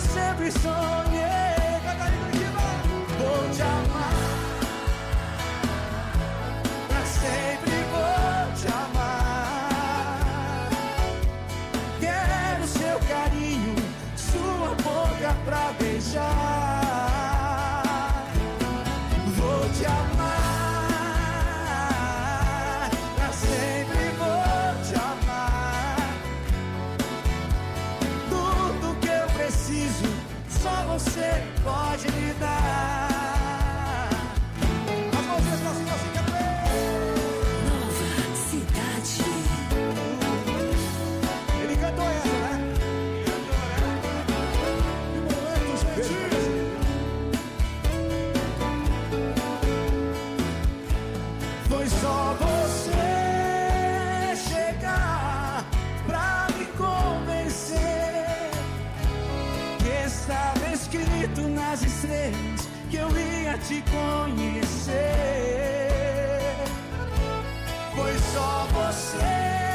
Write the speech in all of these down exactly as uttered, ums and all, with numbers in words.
sempre sonhei. Vou te amar, pra sempre vou te amar. Quero seu carinho, sua boca pra beijar. Vou te amar, pra sempre vou te amar. Tudo que eu preciso, só você pode me dar. As mãozinhas pra cima, assim que é Nova Cidade. Ele cantou essa, né? Que momento, gente! Foi só você chegar pra me convencer que estava escrito nas estrelas que eu ia te conhecer. Foi só você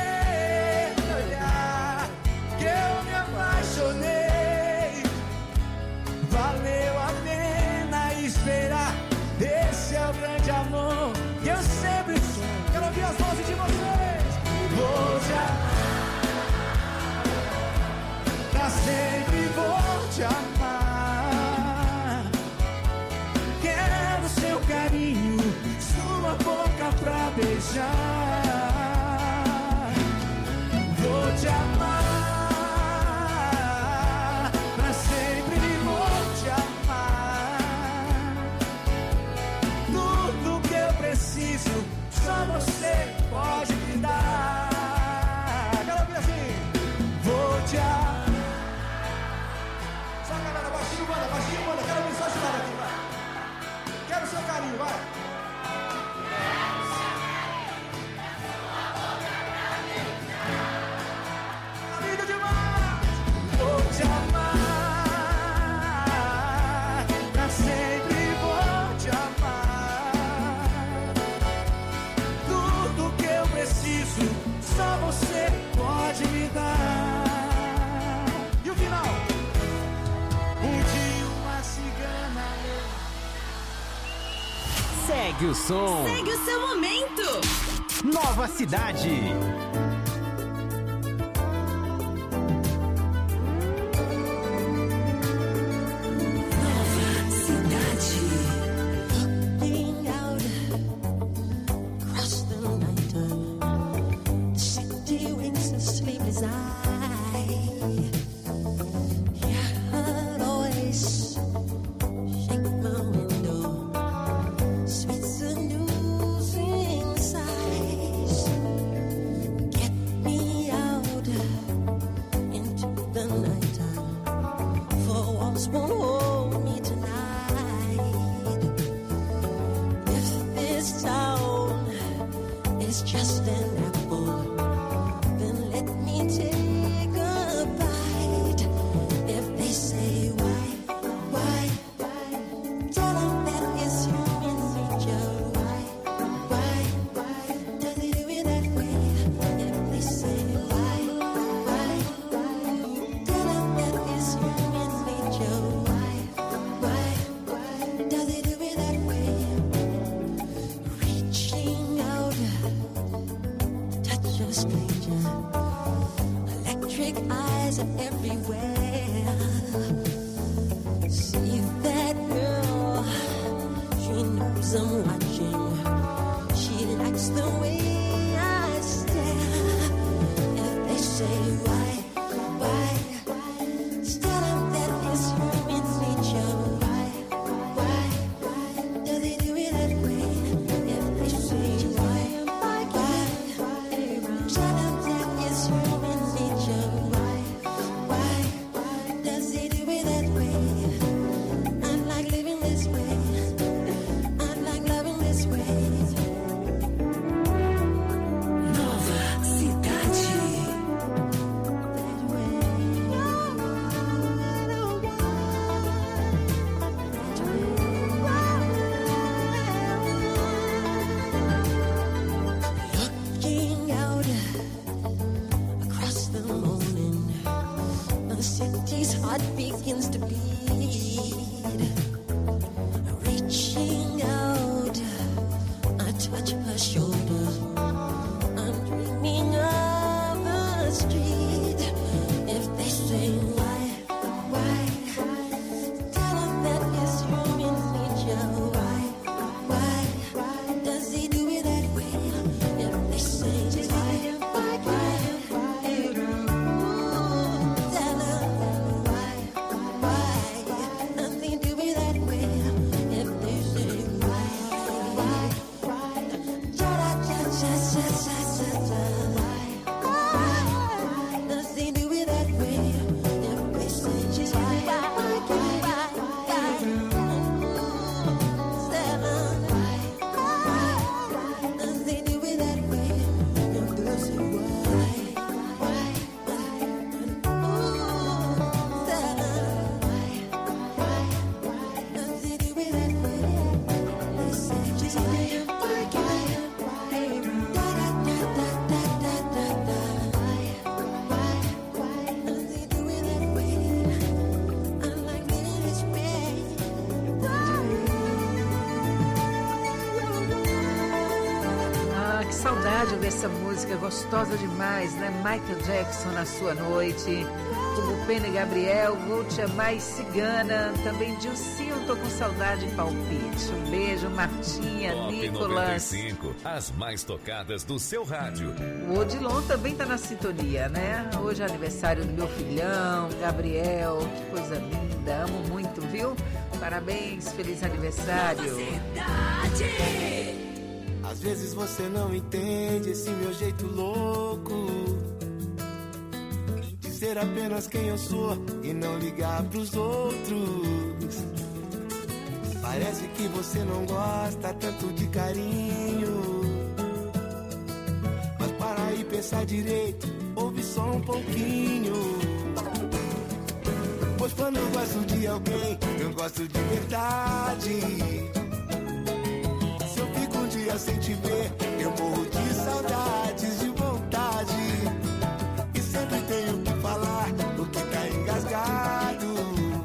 olhar que eu me apaixonei. Valeu a pena esperar. Esse é o grande amor que eu sempre sonho. Quero ouvir as vozes de vocês. Vou te amar, pra sempre vou te amar. Quero seu carinho, sua boca pra beijar. Vou te amar, pra sempre vou te amar. Tudo que eu preciso, só você pode me dar. Quero ouvir assim. Vou te amar. Só a galera, baixinho, manda, baixinho, manda. Quero ouvir só chorar aqui, vai. Quero seu carinho, vai. Lindo demais. Vou te amar, pra sempre vou te amar. Tudo que eu preciso, só você pode me dar. E o final? Um dia uma cigana. Segue o som. Segue o seu momento. Nova Cidade. Nova Cidade. Looking out across the night, the city winks a sleepless eye. Your heart always shake my window, sweet seducing sighs. Get me out into the nighttime, for walls won't hold me tonight. If this town is just an apple, then let me take a bite. If they say why, why, why, tell them that it's human nature. Why, why, why, does it do it that way? If they say why, why, why, tell them that it's human nature. Why, why, why, does it do it that way? Reaching out, touch a stranger. Electric eyes are everywhere. See that girl, she knows I'm watching. She likes the way I stare. If they say why, why, tell them that it's human nature. Why, why, why, does it do it that way? If they say why, why, why, tell them that it's human nature. Why, why, why, does it do it that way? I like living this way. I like loving saudade dessa música gostosa demais, né? Michael Jackson na sua noite. Tudo Pena e Gabriel, Vou Te Amar e Cigana. Também Dilcinho, tô com saudade, palpite. Um beijo, Martinha, Top Nicolas. noventa e cinco, as mais tocadas do seu rádio. O Odilon também tá na sintonia, né? Hoje é aniversário do meu filhão, Gabriel. Que coisa linda, amo muito, viu? Parabéns, feliz aniversário. Às vezes você não entende esse meu jeito louco de ser apenas quem eu sou e não ligar pros outros. Parece que você não gosta tanto de carinho, mas para aí pensar direito, ouve só um pouquinho. Pois quando eu gosto de alguém, eu gosto de verdade. Se eu fico um dia sem te ver, eu morro de saudades, de vontade. E sempre tenho que falar o que tá engasgado.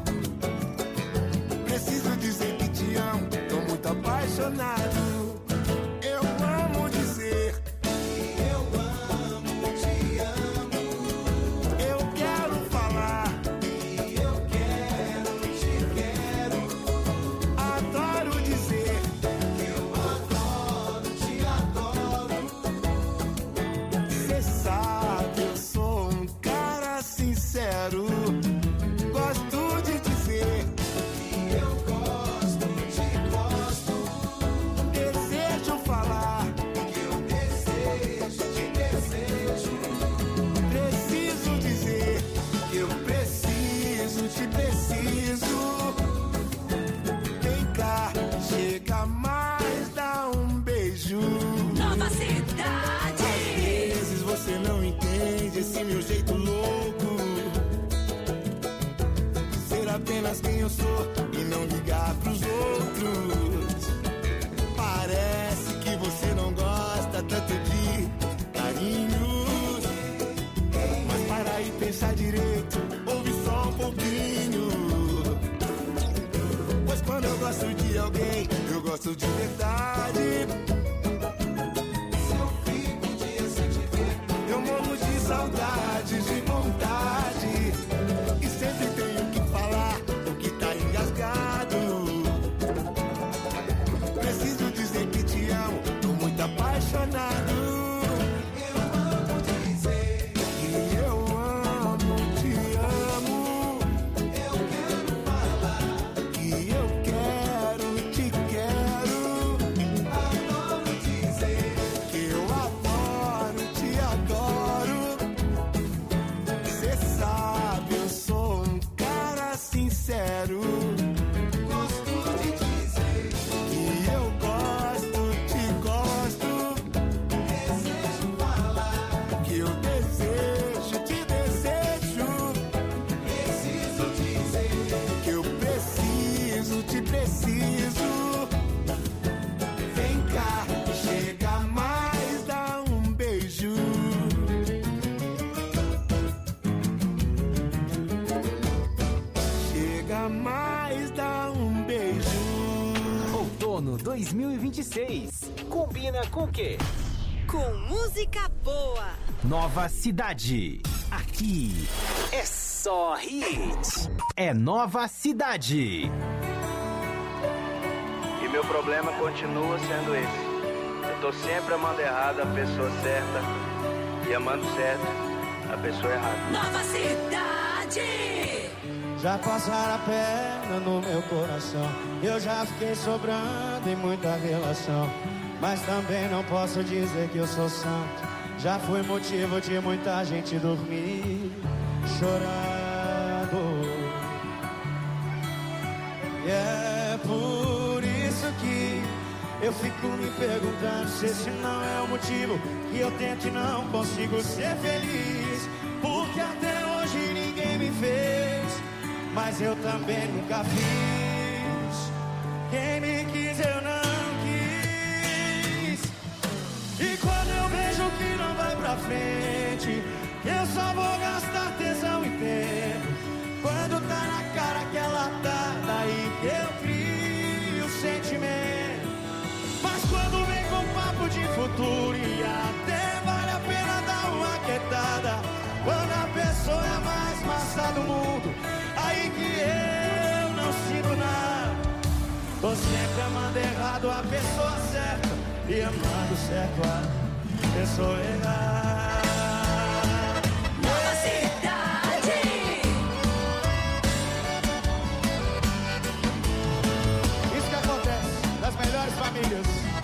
Preciso dizer que te amo, tô muito apaixonado. Eu amo dizer que eu amo, te amo. Eu quero falar que eu quero, te quero. Adoro dizer que eu adoro, te adoro. Cê sabe, eu sou um cara sincero. Gosto de dizer que eu gosto, te gosto. Desejo falar que eu desejo, te desejo. Preciso dizer que eu preciso, te preciso. Vem cá, chega mais, dá um beijo. Nova Cidade. Às vezes você não entende esse meu jeito louco de ser apenas quem eu sou e não ligar pros outros. Parece que você não gosta tanto de carinhos, mas para aí pensar direito, ouve só um pouquinho. Pois quando eu gosto de alguém, eu gosto de verdade. Se eu fico um dia sem te ver, eu morro de saudade, de vontade. E sempre tenho que falar o que tá engasgado. Preciso dizer que te amo, tô muito apaixonado. Eu amo dizer que eu amo, te amo. Eu quero falar que eu quero, te quero. Adoro dizer que eu adoro, te adoro. Cê sabe, eu sou um cara sincero. Gosto de dizer que eu gosto, te gosto. Desejo falar que eu desejo, te desejo. Preciso dizer que eu preciso, te preciso. Vem cá, chega mais, dá um beijo. Chega mais, dá um beijo. Outono dois mil e vinte e seis. Combina com o quê? Com música boa. Nova Cidade. Aqui é só hit. É Nova Cidade. E meu problema continua sendo esse. Eu tô sempre amando errado a pessoa certa e amando certo a pessoa errada. Nova Cidade. Já passaram a perna no meu coração. Eu já fiquei sobrando em muita relação, mas também não posso dizer que eu sou santo. Já fui motivo de muita gente dormir chorando. E é por isso que eu fico me perguntando se esse não é o motivo que eu tento e não consigo ser feliz. Porque até hoje ninguém me fez, mas eu também nunca fiz. Quem me quis eu não quis. E quando eu vejo que não vai pra frente, eu só vou gastar tesão e tempo. Quando tá na cara que ela tá, daí que eu crio sentimento. Mas quando vem com papo de futuro e até vale a pena dar uma quietada. Quando a pessoa é a mais massa do mundo, aí que eu não sinto nada. Tô sempre amando errado a pessoa certa e amando certo a pessoa errada. Nova Cidade. Isso que acontece nas melhores famílias.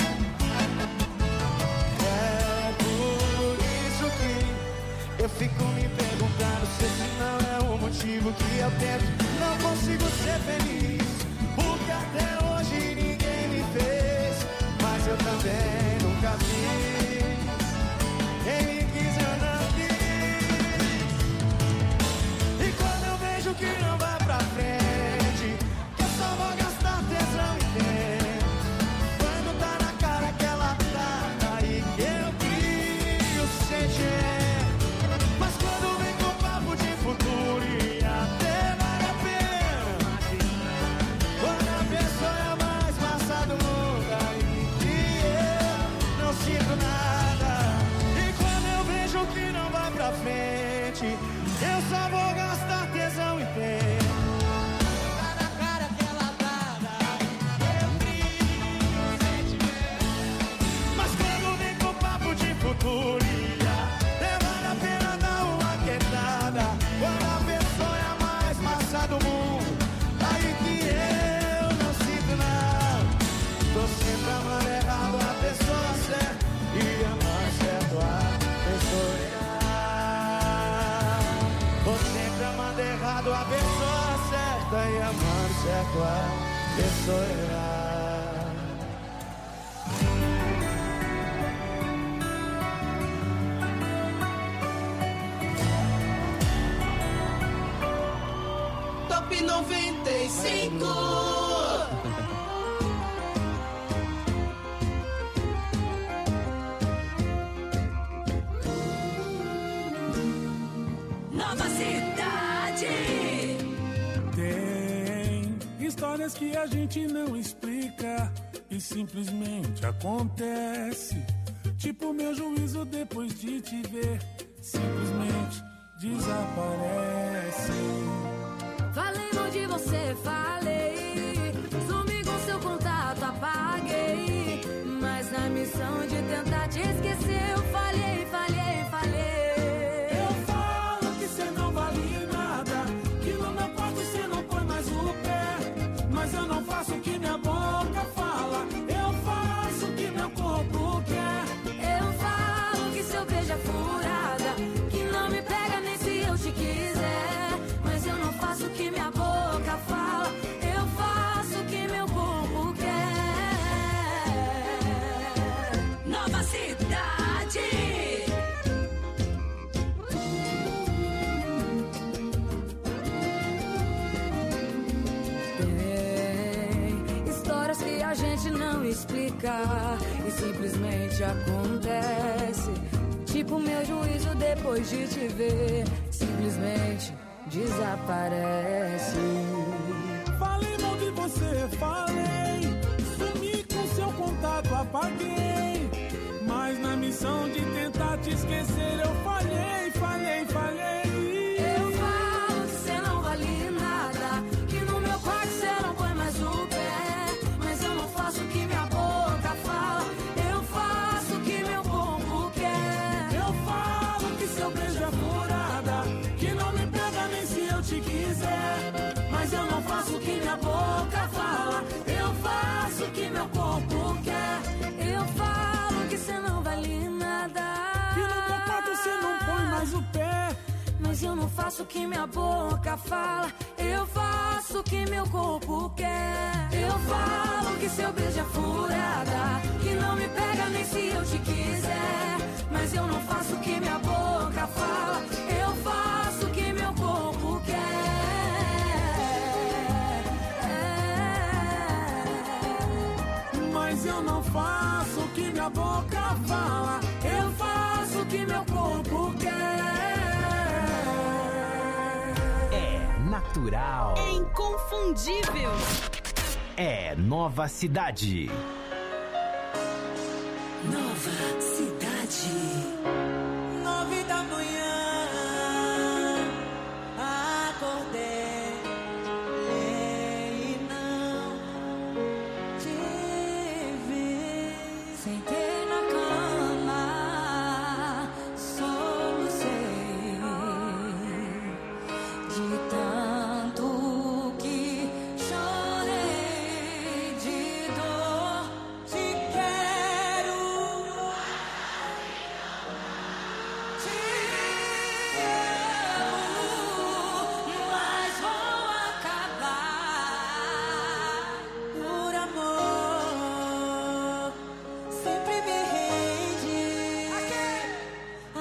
É por isso que eu fico me perguntando se esse não é o motivo que eu tento, não consigo ser feliz. Porque até hoje ninguém me fez, mas eu também nunca fiz. Quem me quis eu não quis. E quando eu vejo que não vai pra frente, que eu só vou gastar tesão e tempo. Quando tá na cara que ela tá, aí que eu crio sentimento. Mas quando vem com papo de futuro e até vale a pena, quando a pessoa é a mais massa do mundo, aí que eu não sinto nada. E quando eu vejo que não vai pra frente, eu só vou gastar tesão e tempo. Tá na cara que ela tá, eu crio sentimento. Mas quando vem com papo de futuro e até vale a pena dar uma quietada. Quando a pessoa é a mais massa do mundo, aí que eu não sinto nada. Tô sempre amando errado a pessoa certa e amando certo a pessoa errada. Tô sempre amando errado a pessoa certa e amando certo a pessoa errada. Top noventa e cinco. Nova Cidade. Tem histórias que a gente não explica e simplesmente acontece. Tipo meu juízo depois de te ver, simplesmente desaparece. Falei mal de você, falei. Sumi com seu contato, apaguei. Mas na missão de tentar te esquecer, eu falhei, falhei, falhei. Eu falo que cê não vale nada, que no meu quarto cê não põe mais o pé. Mas eu não faço o que minha boca fala, eu faço o que meu corpo quer. Eu falo que seu beijo é furada, que não me pega nem se eu te quiser. Mas eu não faço o que minha boca fala, eu faço o que meu corpo quer. Nova Cidade. Tem histórias que a gente não explica e simplesmente acontece. Tipo meu juízo depois de te ver, simplesmente desaparece. Falei mal de você, falei. Sumi com seu contato, apaguei. Mas na missão de tentar te esquecer, eu falhei, falhei, falhei. Eu falo que cê não vale nada, que no meu quarto cê não põe mais o pé. Mas eu não faço o que minha boca fala, eu faço o que meu corpo quer. Eu falo que seu beijo é furada, que não me pega nem se eu te quiser. Mas eu não faço o que minha boca fala, eu faço o que meu corpo quer. Eu falo que cê não vale nada, que no meu quarto cê não põe mais o pé. mas eu não faço o que minha boca fala, eu faço o que meu corpo quer. Eu falo que seu beijo é furada, que não me pega nem se eu te quiser. Mas eu não faço o que minha boca fala, eu faço o que meu corpo quer. Mas eu não faço o que minha boca fala, eu faço o que meu corpo quer. É natural. É inconfundível. É Nova Cidade. Nova Cidade. Nove da manhã, acordei e não te vi. Sentei na cama, solucei de tanto que chorei de dor. Te quero, te amo, mas vou acabar por amor. Sempre me rende a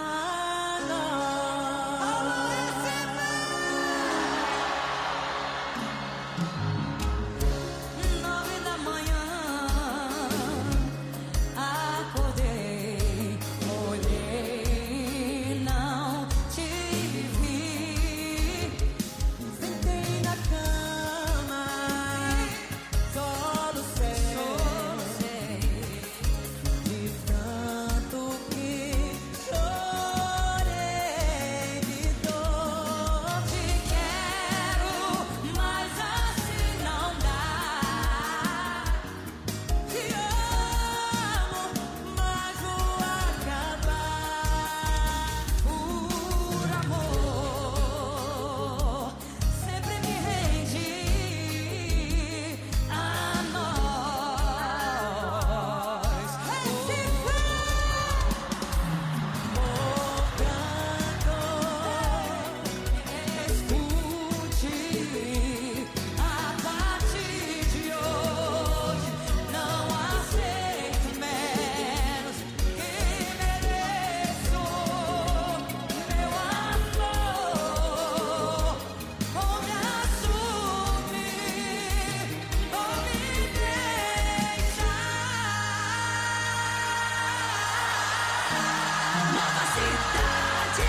nós. Nove da manhã, acordei, olhei, não te vi. Sentei na cama, solucei de tanto que chorei de dor. Te quero, mas assim não dá. Te amo, mas vou acabar por amor. Sempre me rende a nós. Esse escute, a partir de hoje não aceito menos que mereço. Meu amor, ou me assume, ou me deixa. Nova Cidade.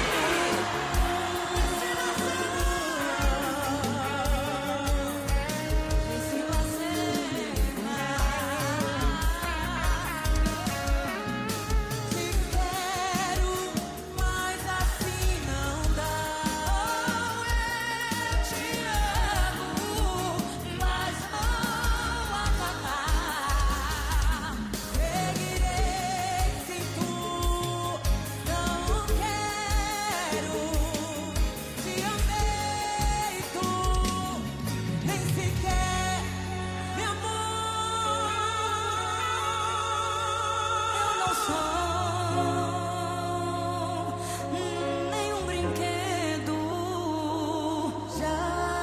Se você te quero, mas assim não dá. Eu te amo, mas vou acabar. Seguirei sem tu, não quero. Te amei, tu nem sequer me amou. Eu não sou nenhum brinquedo. Já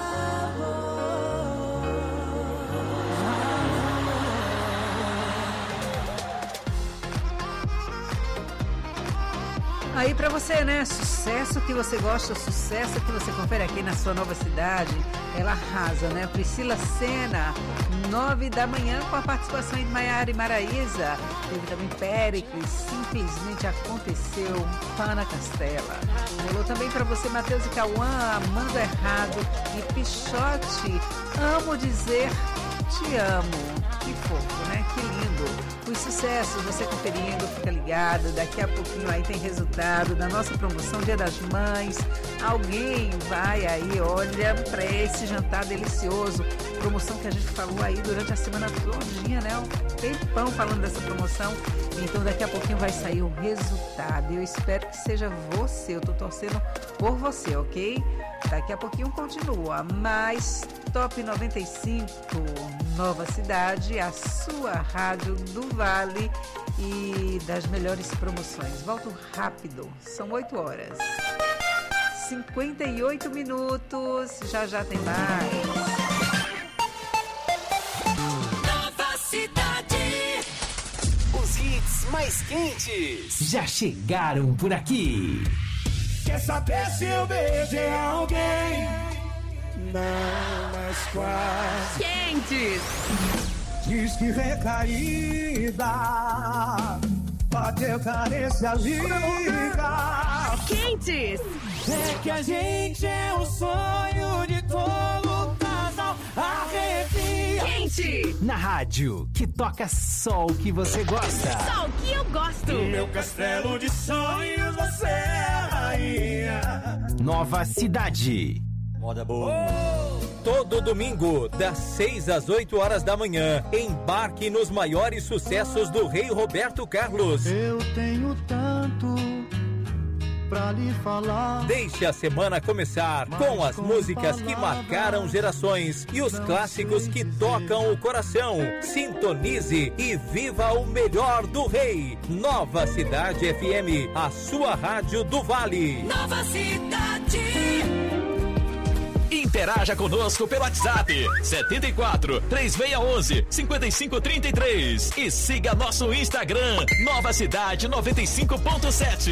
Aí pra você, né? Sucesso que você gosta, sucesso que você confere aqui na sua Nova Cidade. Ela arrasa, né? Priscila Senna, nove da manhã, com a participação de Maiara e Maraísa. Teve também Péricles, Simplesmente Aconteceu, Pana Castela. Rolou também pra você Matheus e Cauã, Amando Errado e Pichote, Amo Dizer Te Amo. Que fofo, né? Que lindo. Os sucessos, você conferindo, fica ligado. Daqui a pouquinho aí tem resultado da nossa promoção Dia das Mães. Alguém vai aí, olha, para esse jantar delicioso. Promoção que a gente falou aí durante a semana todinha, né? Um tempão falando dessa promoção. Então daqui a pouquinho vai sair o resultado. Eu espero que seja você. Eu tô torcendo por você, ok? Daqui a pouquinho continua. Mais Top noventa e cinco, Nova Cidade, a sua rádio do Vale e das melhores promoções. Volto rápido, são oito horas. cinquenta e oito minutos, já já tem mais. Nova Cidade. Os hits mais quentes já chegaram por aqui. Quer saber se eu beijei alguém? Não, mas quase. Quentes. Diz que recaída, bateu carência, liga. Quentes. É que a gente é o sonho de todo casal. Arrepia. Quentes. Quente. Na rádio que toca só o que você gosta. Só o que eu gosto. No meu castelo de sonhos você é a rainha. Nova Cidade. Moda boa. Todo domingo, das seis às oito horas da manhã, embarque nos maiores sucessos do Rei Roberto Carlos. Eu tenho tanto pra lhe falar. Deixe a semana começar com as músicas que marcaram gerações e os clássicos que tocam o coração. Sintonize e viva o melhor do Rei. Nova Cidade F M, a sua rádio do Vale. Nova Cidade. Interaja conosco pelo WhatsApp setenta e quatro, três seis um um, cinco cinco três três e siga nosso Instagram Nova Cidade noventa e cinco ponto sete.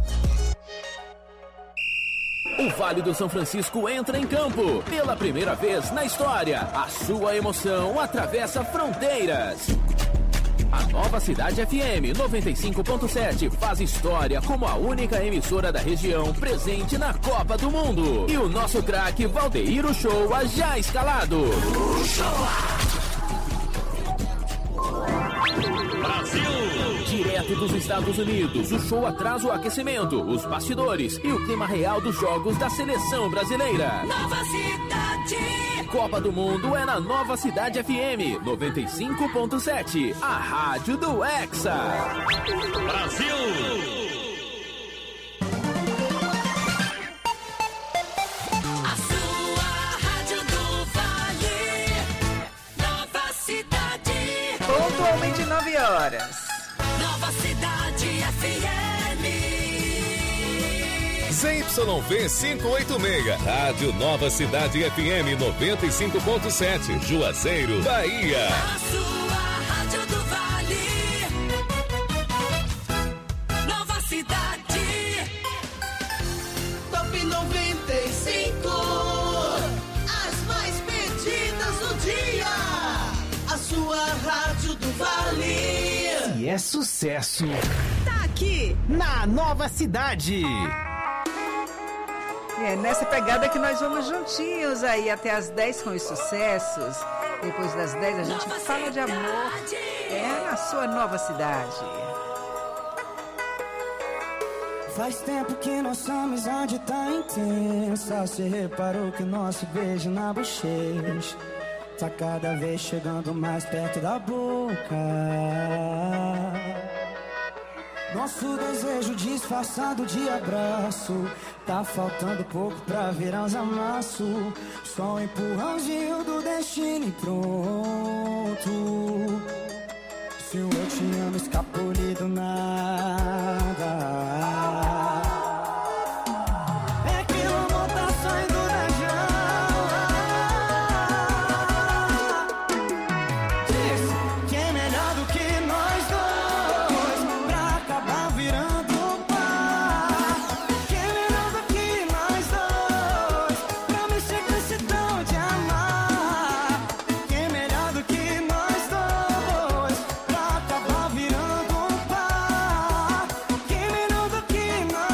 O Vale do São Francisco entra em campo. Pela primeira vez na história, a sua emoção atravessa fronteiras. A Nova Cidade F M noventa e cinco ponto sete faz história como a única emissora da região presente na Copa do Mundo. E o nosso craque Valdeir Uchoa já escalado. Brasil! Direto dos Estados Unidos, o show traz o aquecimento, os bastidores e o clima real dos jogos da seleção brasileira. Nova Cidade. Copa do Mundo é na Nova Cidade F M noventa e cinco ponto sete, a rádio do Hexa. Brasil! A sua rádio do Vale. Nova Cidade. Pontualmente nove horas. Nova Cidade F M. Z Y V quinhentos e oitenta e seis, Rádio Nova Cidade F M noventa e cinco ponto sete, Juazeiro, Bahia. A sua rádio do Vale. Nova Cidade. Top noventa e cinco. As mais pedidas do dia. A sua rádio do Vale. E é sucesso. Tá aqui na Nova Cidade. É nessa pegada que nós vamos juntinhos aí até as dez com os sucessos. Depois das dez a gente Nova fala de amor. É na sua Nova Cidade. Faz tempo que nossa amizade tá intensa. Cê reparou que o nosso beijo na bochecha tá cada vez chegando mais perto da boca. Nosso desejo disfarçado de abraço tá faltando pouco pra virar uns amassos. Só um empurrãozinho do destino e pronto. Se o eu te amo escapule do nada. É que o amor tá saindo da jaula. Diz que é melhor do que nós dois pra acabar virando um par. Que é melhor do que nós dois pra mexer com esse dom de amar. Que é melhor do que nós dois pra acabar virando um par. Que é melhor do que nós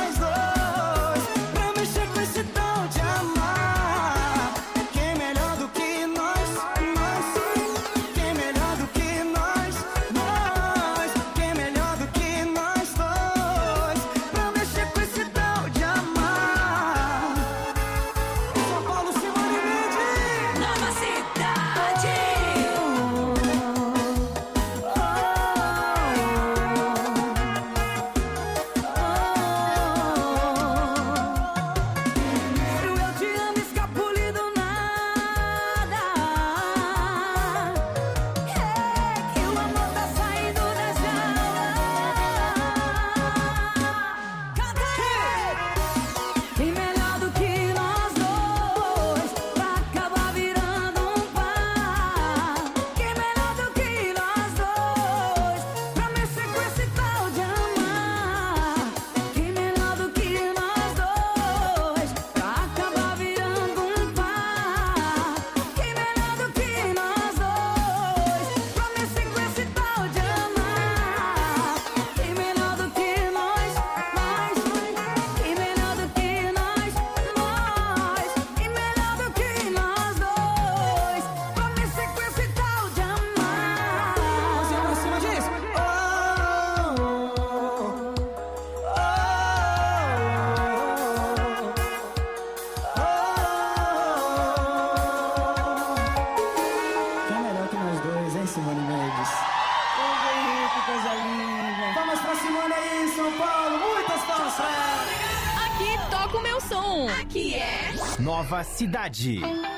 coisa linda. Vamos pra Simone aí, São Paulo. Muitas palmas pra ela. Aqui toca o meu som. Aqui é Nova Cidade.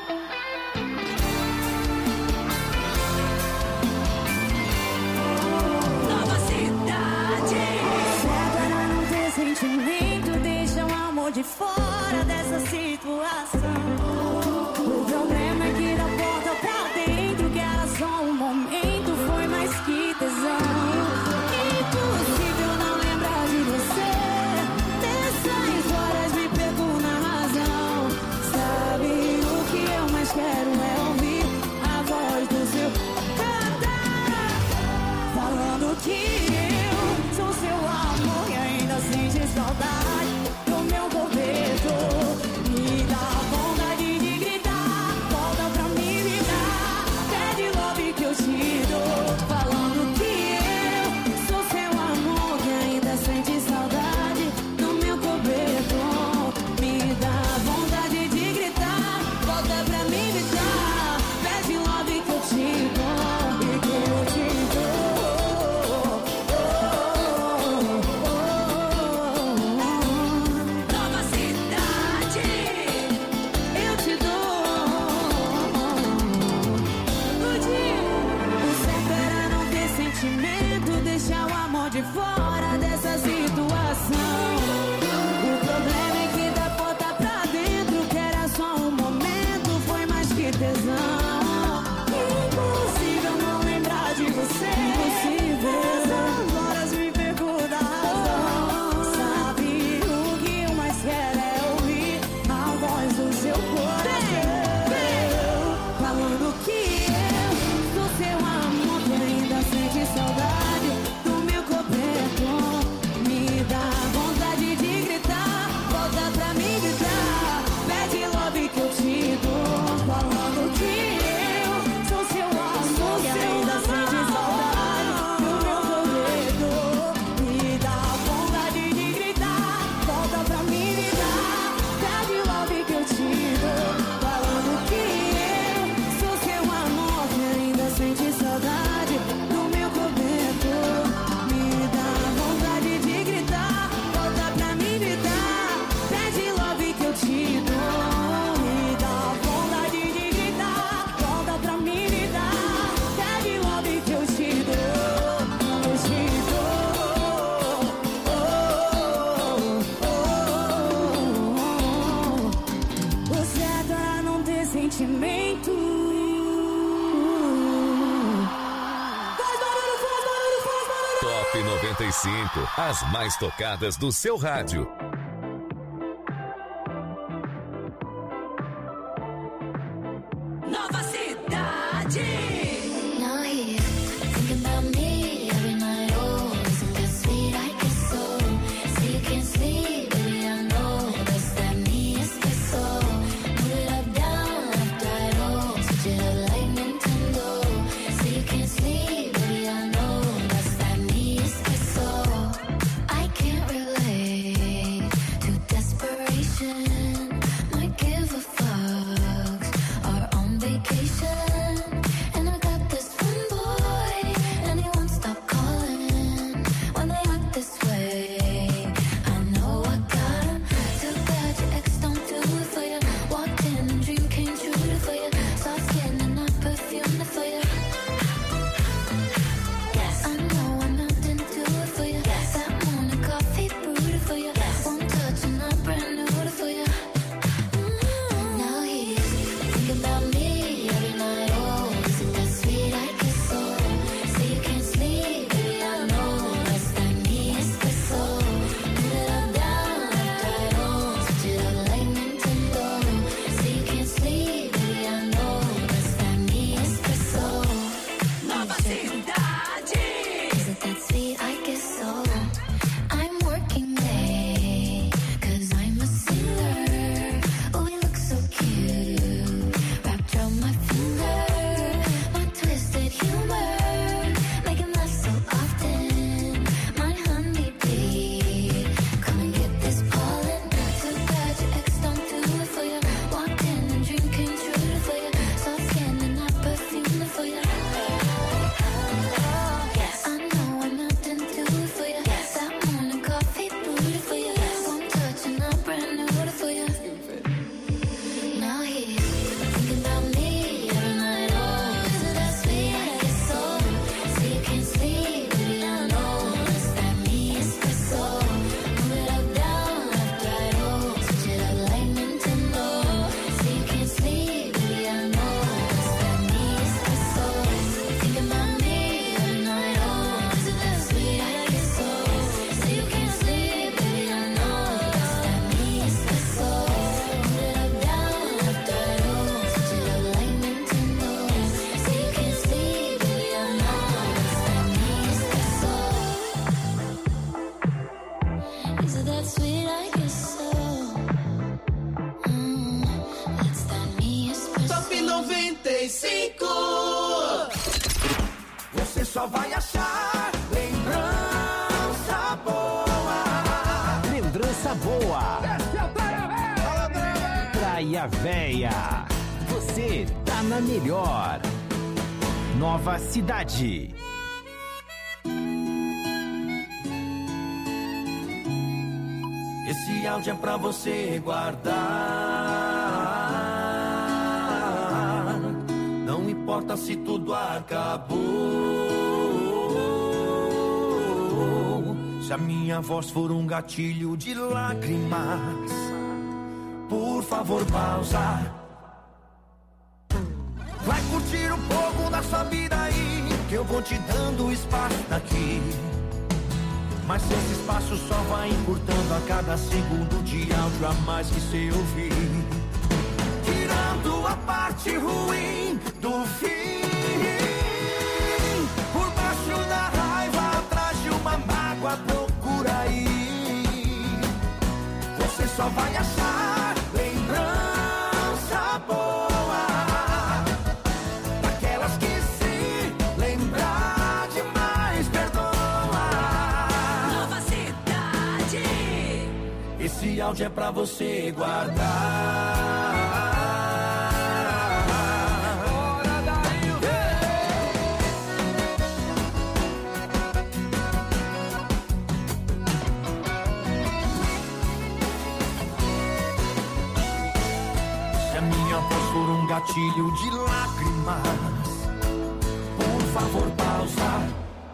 Nova Cidade. Certo era não ter sentimento, deixa o amor de fora dessa situação. O problema é que da porta pra dentro, que era só um momento, foi mais que tesão. Impossível não lembrar de você. Dessas horas me pegou na razão. Sabe o que eu mais quero é ouvir a voz do seu cantar, falando que eu sou seu amor e ainda sente saudade do meu cobertor. Me dá vontade de gritar, volta pra mim, me dá pede love que eu te dou, falando que eu sou seu amor que ainda sente saudade do meu cobertor. Me dá vontade de gritar, volta pra mim, me dá pede love que eu te dou e que eu te dou. Nova Cidade. Eu te dou. O certo era não ter sentimento, deixar o amor de fora dessa situação. O problema é que da porta pra dentro, que era só um momento, foi mais que tesão. Impossível não lembrar de você. Impossível. Essas horas me pegou da razão. Sabe o que eu mais quero é ouvir a voz do seu coração, falando que eu sou seu amor que ainda sente saudade do meu cobertor. Me dá vontade de gritar, volta pra mim gritar, pede love que eu te dou, falando que eu sou seu amor que ainda sente saudade do meu cobertor. Me dá vontade de gritar, volta pra mim gritar, pede love que eu te dou, falando que eu sou seu amor que ainda sente saudade do meu cobertor. Me dá vontade de gritar, volta pra mim gritar, pede love que eu te dou. Me dá vontade de gritar, volta pra mim gritar, pede love que eu te dou, eu te dou. O certo era não ter sentimento. Faz barulho, faz barulho, faz barulho. Top noventa e cinco, as mais tocadas do seu rádio. Nova Cidade. Now here, thinking about me every night. Oh, isn't that sweet? I guess so. So you can't sleep, baby, I know. That's that me, es que so. Move it up, down, left, right, oh. Switch it up like Nintendo. So you can't sleep, baby, I know. That's that me, es que so. I can't relate. Cidadania Véia. Você tá na melhor. Nova Cidade. Esse áudio é pra você guardar. Não importa se tudo acabou. Se a minha voz for um gatilho de lágrimas, por favor, pausa. Vai curtir um pouco da sua vida aí, que eu vou te dando espaço daqui. Mas esse espaço só vai encurtando a cada segundo de áudio a mais que cê ouvir. Tirando a parte ruim do fim. Por baixo da raiva, atrás de uma mágoa, procura aí. Você só vai achar lembrança boa, daquelas que se lembrar demais perdoa. Nova Cidade. Esse áudio é pra você guardar. Por um gatilho de lágrimas, por favor, pausa.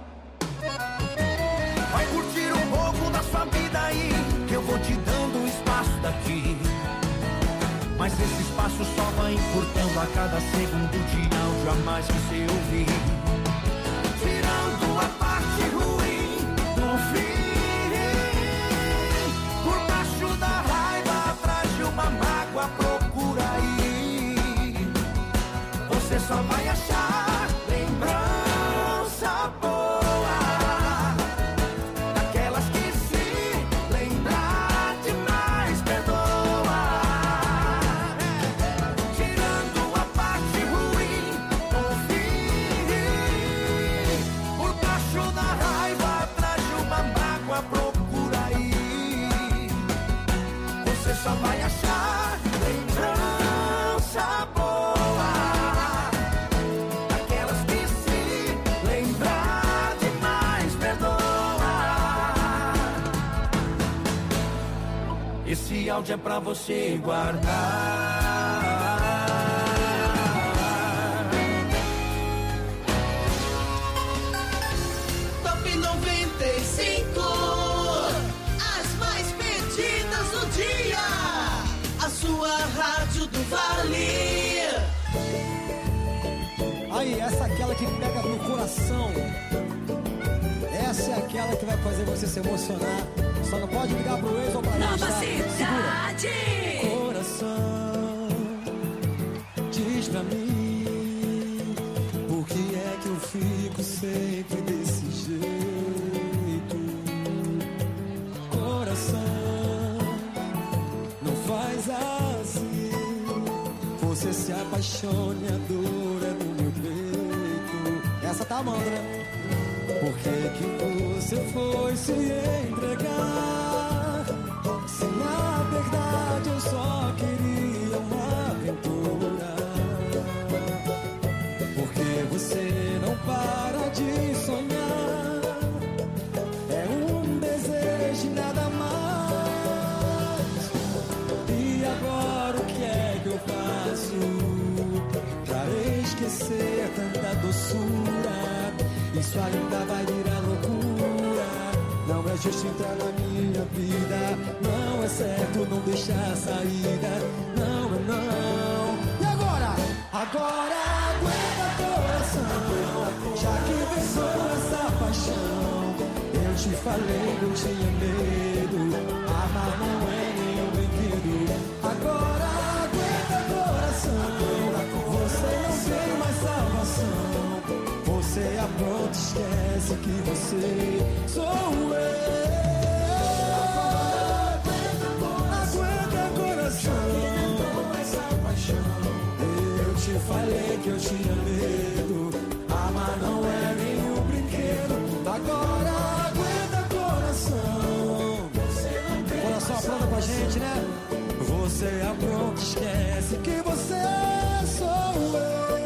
Vai curtir um pouco da sua vida aí, que eu vou te dando espaço daqui. Mas esse espaço só vai encurtando a cada segundo de áudio a mais que você ouvir. Tirando a parte ruim do fim. Por baixo da raiva, atrás de uma mágoa, procura aí. Você só vai achar lembrança boa, daquelas que se lembrar demais perdoa. Tirando a parte ruim do fim. Por baixo da raiva, atrás de uma mágoa, procura aí. Você só vai achar lembrança boa. Esse áudio é pra você guardar. Top noventa e cinco, as mais pedidas do dia. A sua rádio do Vale. Aí, essa é aquela que pega no coração. Essa é aquela que vai fazer você se emocionar. Só não pode ligar pro ex ou pra ex, Nova tá? Cidade. Segura. Coração, diz pra mim, por que é que eu fico sempre desse jeito? Coração, não faz assim. Você se apaixone, a dor é no meu peito. Essa tá amando, né? Por que que você foi se entregar? Se na verdade eu só queria uma aventura. Por que você não para de sonhar? É um desejo e nada mais. E agora o que é que eu faço pra esquecer tanta doçura? Isso ainda vai virar loucura. Não é justo entrar na minha vida. Não é certo não deixar saída. Não é não. E agora? Agora aguenta coração. Já que venceu essa paixão. Eu te falei, eu tinha medo. Amar não é nenhum brinquedo. Agora aguenta coração. Você não tem mais salvação. Você apronta, esquece que você sou eu. Aguenta coração. Eu te falei que eu tinha medo. Amar não é nenhum brinquedo. Agora aguenta coração. Coração apronta pra gente, né? Você apronta, esquece esquece que você sou eu.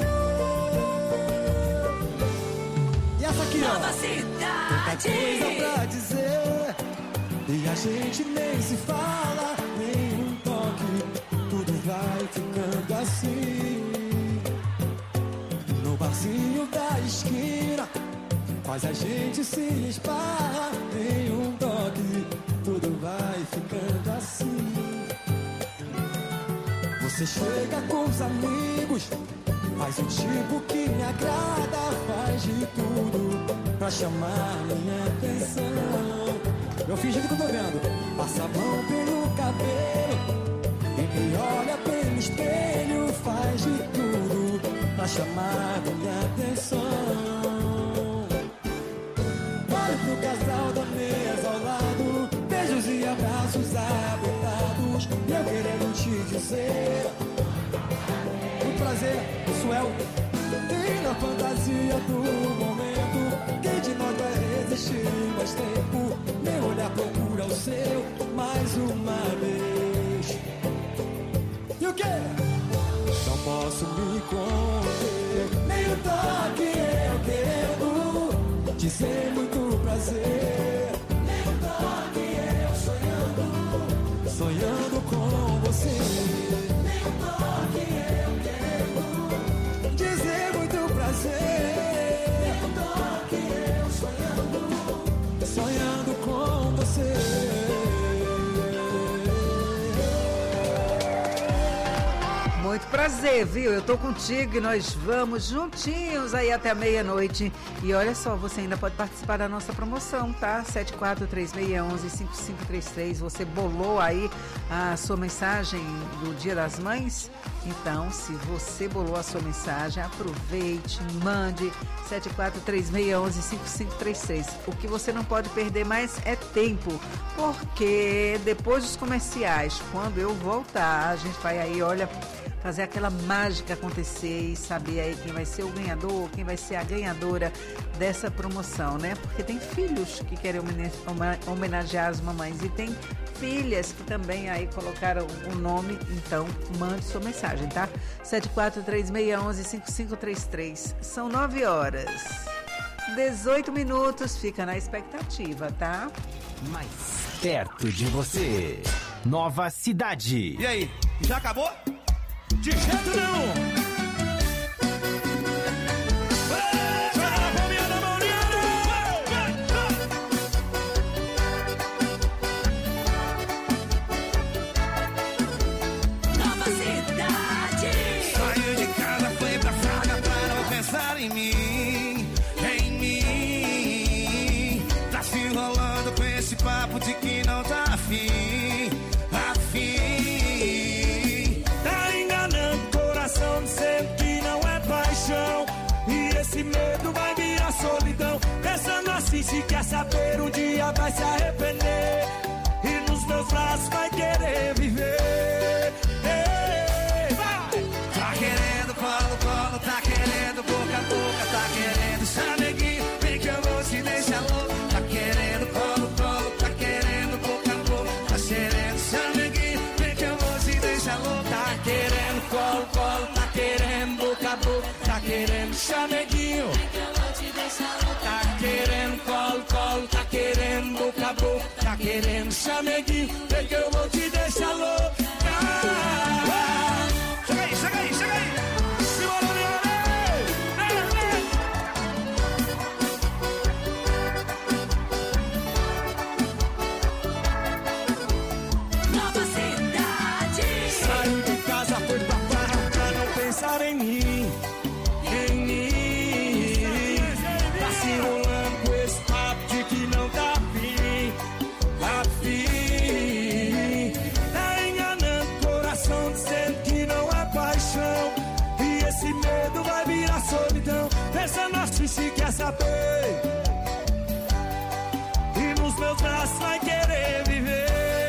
E essa aqui, Nova ó. Cidade. Tanta coisa pra dizer e a gente nem se fala, nem um toque. Tudo vai ficando assim. No barzinho da esquina faz a gente se esbarra, nem um toque. Tudo vai ficando assim. Você chega com os amigos, faz um tipo que me agrada, faz de tudo pra chamar minha atenção. Eu fingindo que eu tô vendo, passa a mão pelo cabelo e me olha pelo espelho, faz de tudo pra chamar minha atenção. Olho pro casal da mesa ao lado, beijos e abraços apertados, e eu querendo te dizer o prazer, isso é o e na fantasia do momento. Quem de nós vai resistir mais tempo? Meu olhar procura o seu mais uma vez. E o quê? Não posso me conter, nem o toque eu quero dizer muito prazer. Nem o toque eu sonhando, sonhando com você. Nem o toque eu quero dizer muito prazer. Nem o toque eu sonhando, sonhando com você. Muito prazer, viu? Eu tô contigo e nós vamos juntinhos aí até a meia-noite. E olha só, você ainda pode participar da nossa promoção, tá? sete quatro três seis um um cinco cinco três três. Você bolou aí a sua mensagem do Dia das Mães? Então, se você bolou a sua mensagem, aproveite, mande sete quatro três seis um um cinco cinco três três. O que você não pode perder mais é tempo, porque depois dos comerciais, quando eu voltar, a gente vai aí, olha, fazer aquela mágica acontecer e saber aí quem vai ser o ganhador, quem vai ser a ganhadora dessa promoção, né? Porque tem filhos que querem homenagear as mamães e tem filhas que também aí colocaram o nome, então mande sua mensagem, tá? sete quatro três seis um um cinco cinco três três. São nove horas, dezoito minutos, fica na expectativa, tá? Mais perto de você. Nova Cidade. E aí, já acabou? De jeito nenhum! Nova Cidade. Saiu de casa, foi pra Fraga pra não pensar em mim, em mim. Tá se enrolando com esse papo de que não tá afim, afim. Dizendo que não é paixão, e esse medo vai virar solidão. Pensando assim, se quer saber, um dia vai se arrepender e nos meus braços vai querer viver. Ei, vai! Tá querendo colo, colo, tá querendo boca a boca, tá querendo chameguinho, vem que eu vou te deixar louco. Tá querendo colo, colo, tá querendo boca a boca, tá querendo chameguinho, vem que eu vou te deixar louco. Tá querendo colo, colo, tá querendo boca a boca, tá querendo chameguinho, tá querendo colo, colo, tá querendo boca a boca, tá querendo chameguinho, vem que eu vou te deixar louco. Ah, chega aí, chega aí, chega aí. Simbora, Nova Cidade. Saiu de casa, foi pra farra pra não pensar em mim, em mim. Tá se enrolando com esse papo de que não tá afim, afim. Tá enganando o coração dizendo que não é paixão, e esse medo vai virar solidão. Pensando assim, se quer saber, e nos meus braços vai querer viver.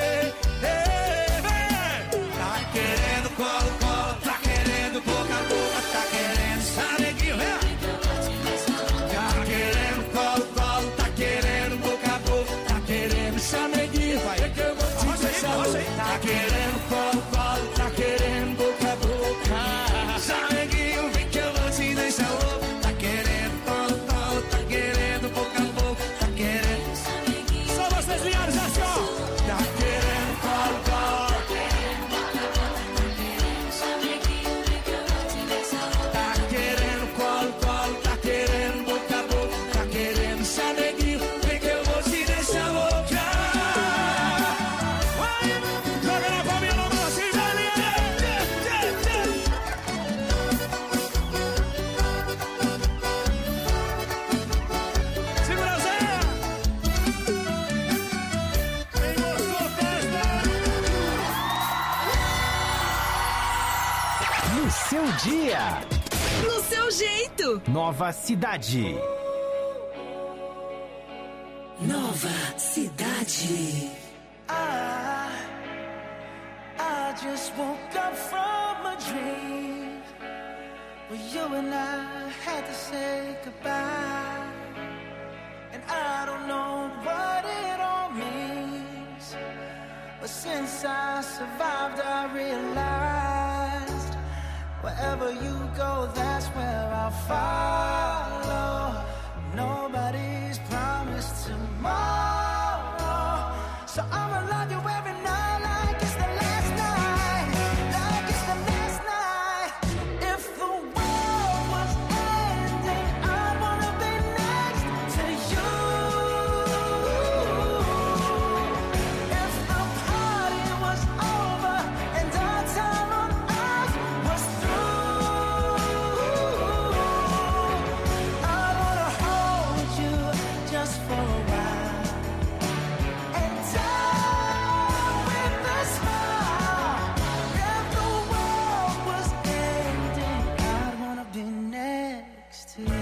Querendo colo, colo, tá querendo boca a boca, tá querendo chameguinho, é? Tá querendo colo, colo, tá querendo boca a boca, tá querendo chameguinho, vai que eu vou te deixar louco. Tá querendo colo, colo, tá querendo boca a boca, dia. No seu jeito. Nova Cidade. Nova Cidade. I, I just woke up from a dream where you and I had to say goodbye. And I don't know what it all means, but since I survived I realized wherever you go, that's where I'll follow. Nobody's promised tomorrow, so I'ma love you every night like it's the last night, like it's the last night. If the world was ending, I'd wanna be next to you. If the party was over and our time on earth was through, I wanna hold you just for a while and die with a smile. If the world was ending, I'd wanna be next to you.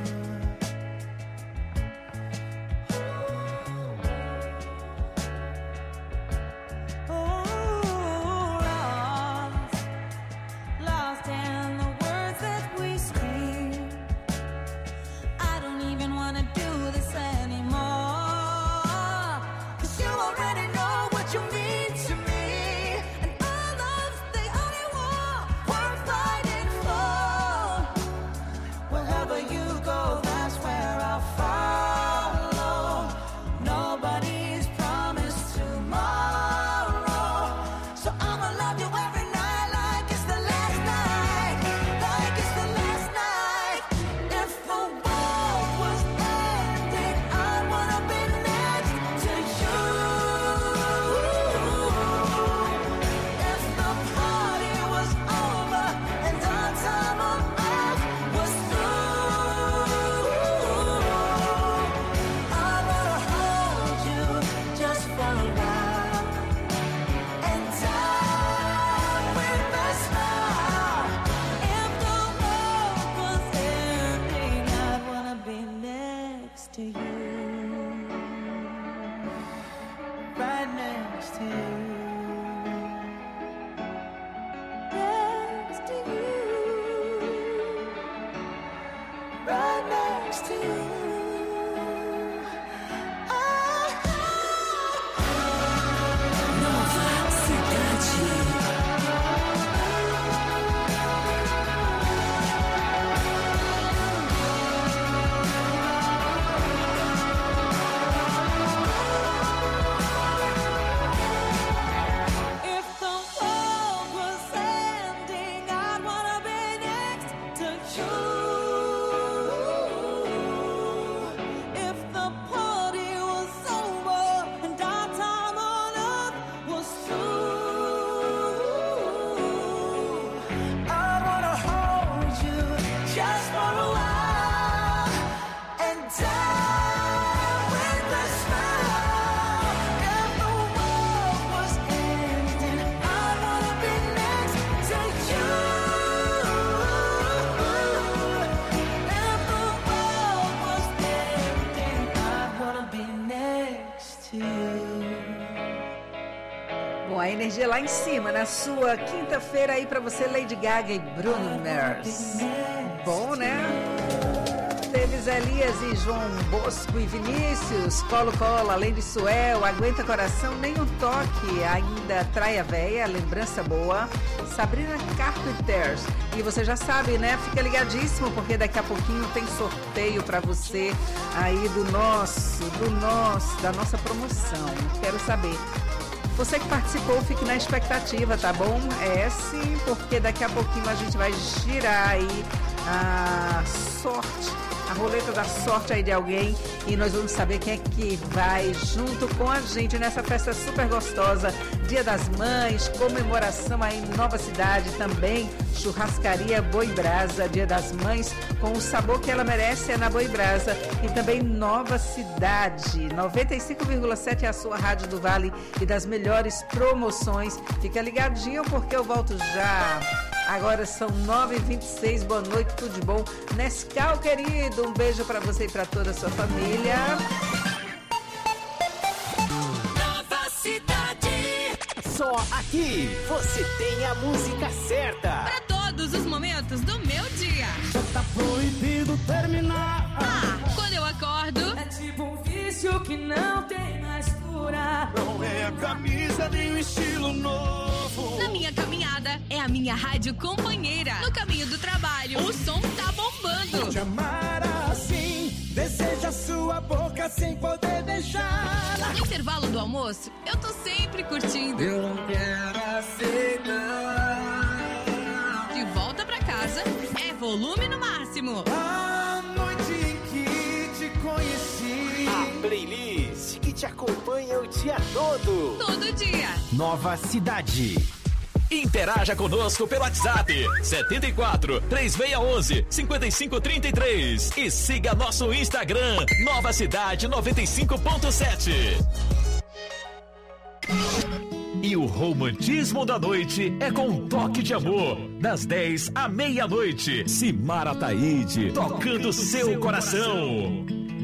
Ooh, lost, lost in the words that we scream. I don't even wanna do this anymore, 'cause you already know what you mean to me, and our love's the only war worth fighting for. Wherever you go, that's where I'll follow. Nobody's promised tomorrow, so I'ma love you every night like it's the last night, like it's the last night. If the world was ending, I'd wanna be next to you. If the party was over and our time on earth was through, I wanna hold you just for a while and die with a smile. If the world was ending, I'd wanna be next to you, right next to you, next to you, right next to you. Nova Cidade. If the world was ending, I'd wanna be next to you. If the party was over and our time on earth was through, I'd wanna hold you just for a while and die with a smile. If the world was ending, I'd wanna be next to you. If the world was ending, I'd wanna be next to you. Bom, a energia lá em cima, na sua quinta-feira aí pra você, Lady Gaga e Bruno Mars. Bom, né? Teve Zé Elias e João Bosco e Vinícius, Colo Colo, além de Suel, Aguenta Coração, Nem um Toque, ainda Traia Véia, Lembrança Boa, Sabrina Carpenters. E você já sabe, né? Fica ligadíssimo, porque daqui a pouquinho tem sorteio pra você aí do nosso, do nosso, da nossa promoção. Quero saber. Você que participou, fique na expectativa, tá bom? É sim, porque daqui a pouquinho a gente vai girar aí a sorte, a roleta da sorte aí de alguém, e nós vamos saber quem é que vai junto com a gente nessa festa super gostosa, Dia das Mães, comemoração aí em Nova Cidade também, churrascaria Boi Brasa, Dia das Mães, com o sabor que ela merece é na Boi Brasa, e também Nova Cidade, noventa e cinco vírgula sete é a sua rádio do Vale e das melhores promoções. Fica ligadinho porque eu volto já. Agora são nove e vinte e seis, boa noite, tudo de bom. Nescau, querido, um beijo pra você e pra toda a sua família. Nova Cidade. Só aqui você tem a música certa. Pra todos os momentos do meu dia. Já tá proibido terminar. Ah, quando eu acordo. É tipo um vício que não tem mais cura. Não é a camisa nem o estilo novo. Na minha caminhada, é a minha rádio companheira. No caminho do trabalho, o som tá bombando. Te amar assim, deseja sua boca sem poder beijar. No intervalo do almoço, eu tô sempre curtindo. Eu não quero aceitar. De volta pra casa, é volume no máximo. A noite em que te conheci. A playlist que te acompanha o dia todo. Todo dia. Nova Cidade. Interaja conosco pelo WhatsApp setenta e quatro, três seis um um, cinco cinco três três e siga nosso Instagram Nova Cidade noventa e cinco ponto sete. E o romantismo da noite é com um toque de amor, das dez à meia-noite. Simara Taide, tocando seu coração.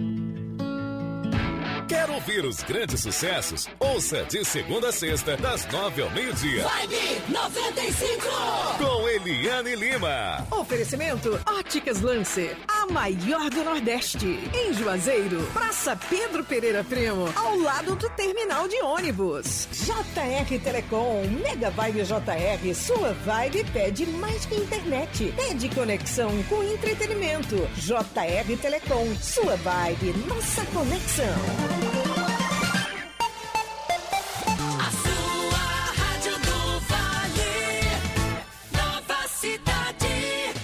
Quer ouvir os grandes sucessos? Ouça de segunda a sexta, das nove ao meio-dia. Vibe noventa e cinco. Com Eliane Lima. Oferecimento Óticas Lancer, a maior do Nordeste. Em Juazeiro, Praça Pedro Pereira Primo, ao lado do terminal de ônibus. J R Telecom, Mega Vibe J R, sua vibe pede mais que internet. Pede conexão com entretenimento. J R Telecom, sua vibe, nossa conexão. A sua rádio do Vale, Nova Cidade.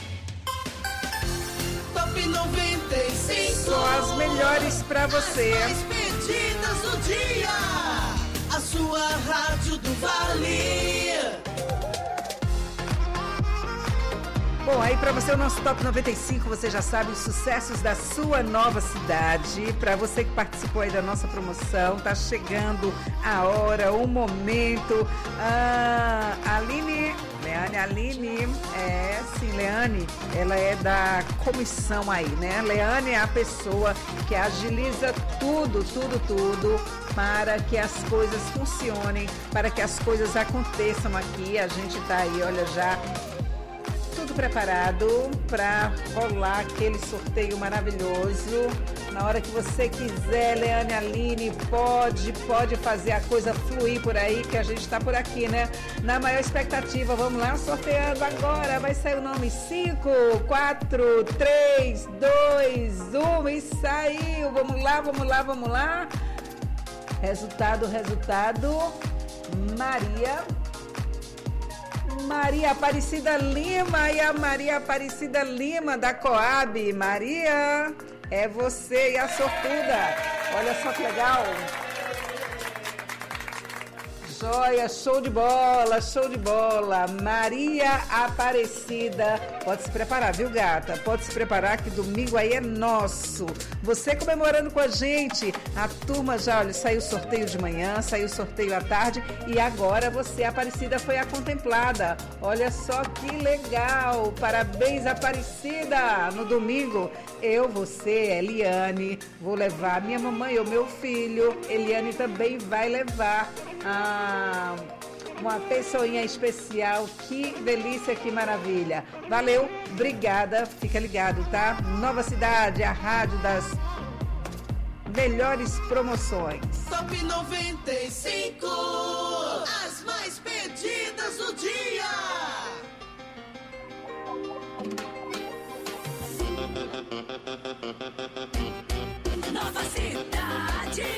Top noventa e cinco. Só as melhores pra você. As mais pedidas do dia. A sua rádio do Vale. Bom, aí pra você o nosso Top noventa e cinco, você já sabe os sucessos da sua nova cidade. Pra você que participou aí da nossa promoção, tá chegando a hora, o momento. Ah, Aline, Leane, Aline, é sim, Leane, ela é da comissão aí, né? Leane é a pessoa que agiliza tudo, tudo, tudo para que as coisas funcionem, para que as coisas aconteçam aqui. A gente tá aí, olha, já tudo preparado para rolar aquele sorteio maravilhoso. Na hora que você quiser, Leane, Aline, pode, pode fazer a coisa fluir por aí, que a gente está por aqui, né? Na maior expectativa, vamos lá, sorteando agora. Vai sair o nome cinco, quatro, três, dois, um e saiu. Vamos lá, vamos lá, vamos lá. Resultado, resultado. Maria... Maria Aparecida Lima e a Maria Aparecida Lima da Coab. Maria, é você e a sortuda. Olha só que legal. Joia, show de bola, show de bola. Maria Aparecida. Pode se preparar, viu, gata? Pode se preparar que domingo aí é nosso. Você comemorando com a gente. A turma já, olha, saiu o sorteio de manhã, saiu o sorteio à tarde e agora você, Aparecida, foi a contemplada. Olha só que legal. Parabéns, Aparecida. No domingo, eu, você, Eliane, vou levar minha mamãe e o meu filho. Eliane também vai levar a... uma pessoinha especial. Que delícia, que maravilha. Valeu, obrigada, fica ligado, tá? Nova Cidade, a rádio das melhores promoções. Top noventa e cinco, as mais pedidas do dia. Nova Cidade.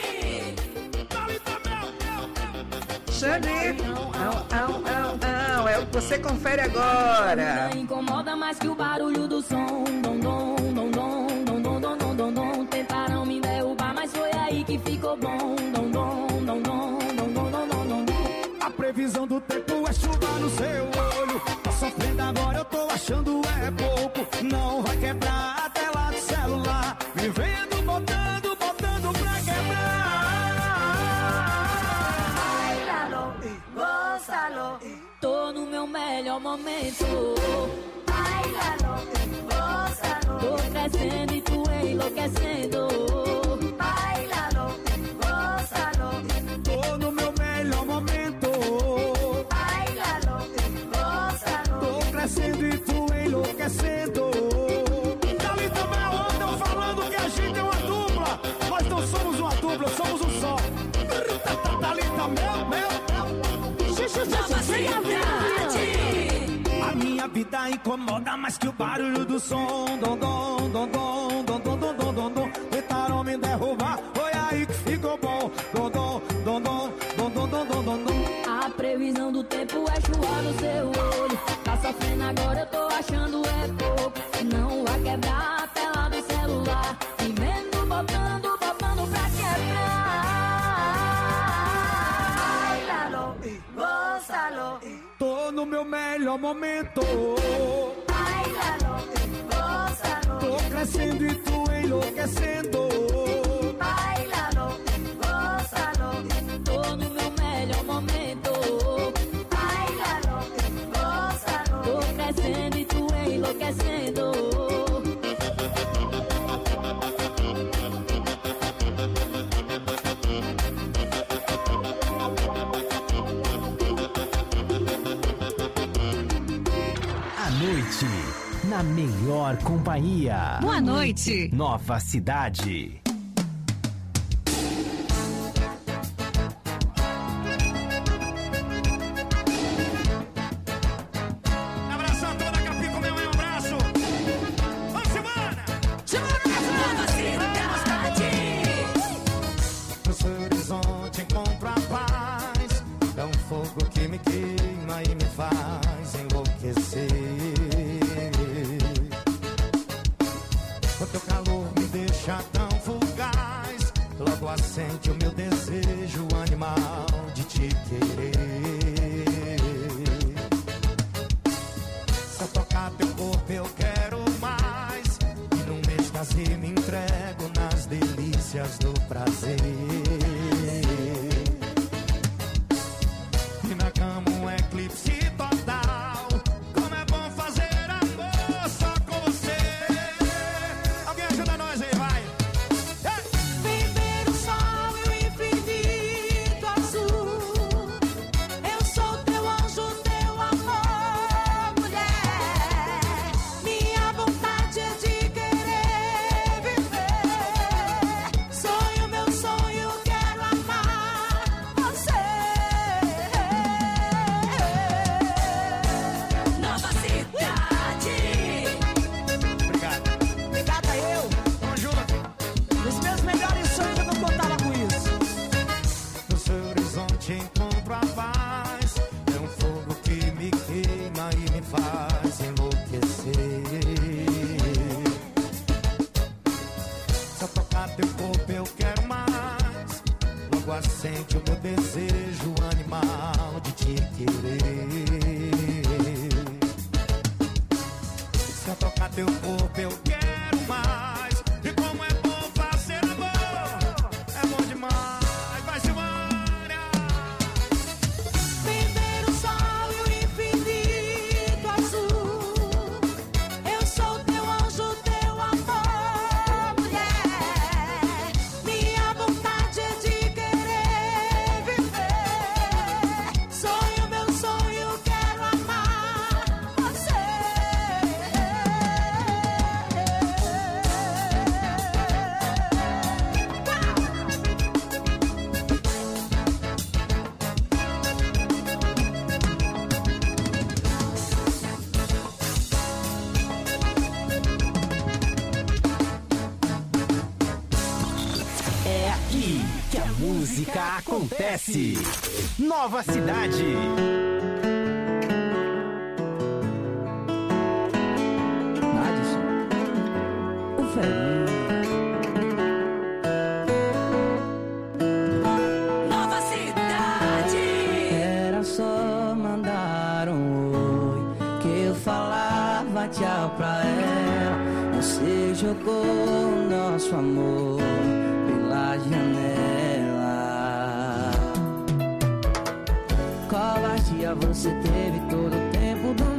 Xande, não, não, não, não, é o que você confere agora. Ainda incomoda mais que o barulho do som. Dom, dom, dom, dom, dom, dom, dom, dom, dom, dom. Tentaram me derrubar, mas foi aí que ficou bom. Dom, dom, dom, dom, dom, dom, dom, dom, dom. A previsão do tempo é chuva no seu olho. Tá sofrendo agora, eu tô achando é pouco. Não vai quebrar a tela do celular. Vivendo, botando, botando pra quebrar. Gózalo, tô no meu melhor melhor momento. Bailalo, gózalo. Tô crescendo e tu enlouquecendo. Bailalo, gózalo. Tô no meu melhor momento. Bailalo, gózalo. Tô crescendo e tu enlouquecendo. Dali também andam falando que a gente é uma dupla. Nós não somos uma dupla, somos um só. Dali também, meu. A minha vida incomoda mais que o barulho do som. Dom, dom, dom, dom, dom, dom, dom, dom, dom, dom. Tentaram me derrubar, foi aí que ficou bom. Dom, dom, dom, dom, dom, dom, dom, dom, dom, dom. A previsão do tempo é chuva no seu olho. Tá sofrendo agora, eu tô achando é pouco. Não vai quebrar a tela do celular. E vendo, botando, botando pra quebrar. Bailalo, gózalo. Tô no meu melhor momento. Bailalo, gózalo. Tô crescendo e tu enlouquecendo. Bailalo, gózalo. Tô no meu melhor momento. Bailalo, gózalo. Tô crescendo e tu enlouquecendo. Noite, na melhor companhia. Boa noite. Nova Cidade. Abração a toda a Capim, meu um abraço. Vamos, semana! Nova Cidade. No seu horizonte encontro a paz. É um fogo que me queima e me faz enlouquecer. O teu calor me deixa tão fugaz. Logo acende o meu desejo animal de te querer. Se eu tocar teu corpo eu quero mais. E num êxtase me entrego nas delícias do prazer. E na cama um eclipse total. Como é bom fazer amor só com você. Alguém ajuda nós aí, vai. Viver o sol e o infinito azul. Eu sou teu anjo, teu amor, mulher. Minha vontade é de querer viver. Sonho, meu sonho, quero amar você. Nova Cidade. Obrigado. Obrigada eu. Tamo junto. Nos meus melhores sonhos eu não contava com isso. No seu horizonte encontro a paz. É um fogo que me queima e me faz enlouquecer. Se eu tocar teu corpo eu quero mais. Logo acende o meu desejo animal de te querer. Se eu tocar teu corpo eu quero mais. E como é bom fazer amor. É bom demais. Vai, Silvânia. Viver o sol e o infinito azul. Eu sou teu anjo, teu amor, mulher. Minha vontade é de querer viver. Sonho, meu sonho, quero amar você. É aqui que a música acontece. Nova Cidade. Madison, o velhinho. Nova Cidade. Era só mandar um oi que eu falava tchau pra ela. Você jogou o nosso amor pela janela. Covardia você teve todo o tempo do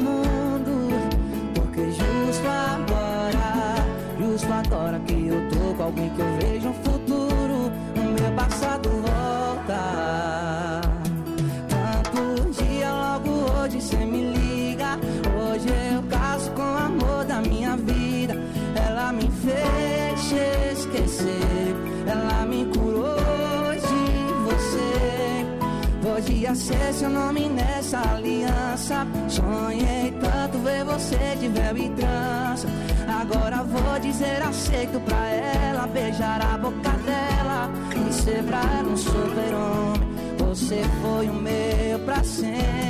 Queria ser seu nome nessa aliança. Sonhei tanto ver você de véu e trança. Agora vou dizer aceito pra ela, beijar a boca dela e ser pra ela um super-homem. Você foi o meu pra sempre.